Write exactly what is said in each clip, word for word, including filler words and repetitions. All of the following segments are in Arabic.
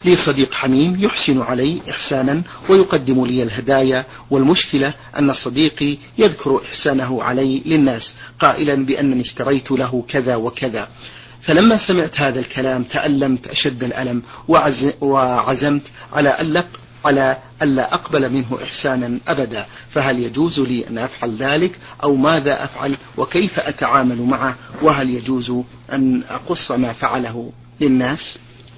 لي صديق حميم يحسن علي إحسانا ويقدم لي الهدايا، والمشكلة أن صديقي يذكر إحسانه علي للناس قائلا بأنني اشتريت له كذا وكذا. فلما سمعت هذا الكلام تألمت أشد الألم وعزمت على ألا على ألا أقبل منه إحسانا أبدا. فهل يجوز لي أن أفعل ذلك أو ماذا أفعل وكيف أتعامل معه؟ وهل يجوز أن أقص ما فعله للناس؟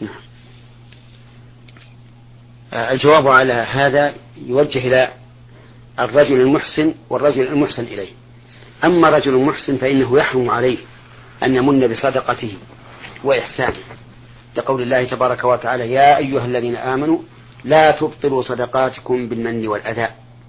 الجواب على هذا يوجه إلى الرجل المحسن والرجل المحسن إليه. أما رجل محسن فإنه يحرم عليه أن يمن بصدقته وإحسانه، لقول الله تبارك وتعالى: يا أيها الذين آمنوا لا تبطلوا صدقاتكم بالمن والأذى.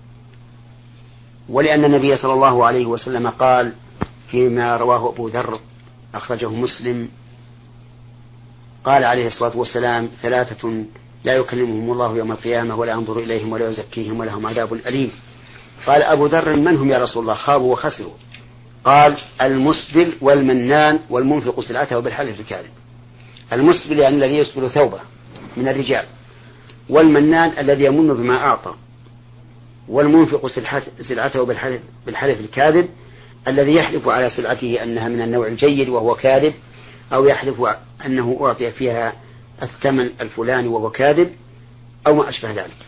ولأن النبي صلى الله عليه وسلم قال فيما رواه أبو ذر أخرجه مسلم، قال عليه الصلاة والسلام: ثلاثة لا يكلمهم الله يوم القيامة ولا ينظر إليهم ولا يزكيهم ولهم عذاب أليم. قال أبو ذر: من هم يا رسول الله؟ خابوا وخسروا. قال: المسبل والمنان والمنفق سلعته بالحلف الكاذب. المسبل يعني الذي يسبل ثوبه من الرجال، والمنان الذي يمن بما أعطى، والمنفق سلعته بالحلف, بالحلف الكاذب الذي يحلف على سلعته أنها من النوع الجيد وهو كاذب، أو يحلف أنه أعطي فيها الثمن الفلاني وهو كاذب، أو ما أشبه ذلك.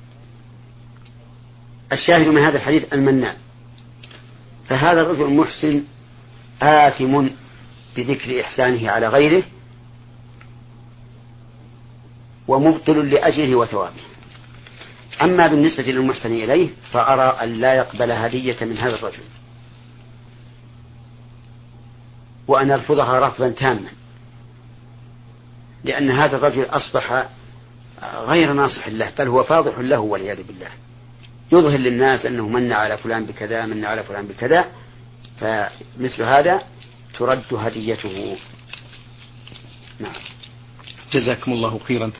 الشاهد من هذا الحديث المنان. فهذا الرجل المحسن آثم بذكر إحسانه على غيره ومبطل لأجره وثوابه. أما بالنسبة للمحسن إليه فأرى أن لا يقبل هدية من هذا الرجل، وأن أرفضها رفضا تاما، لأن هذا الرجل أصبح غير ناصح له، بل هو فاضح له والعياذ بالله، يظهر للناس أنه من على فلان بكذا من على فلان بكذا. فمثل هذا ترد هديته. نعم. جزاكم الله خيرا.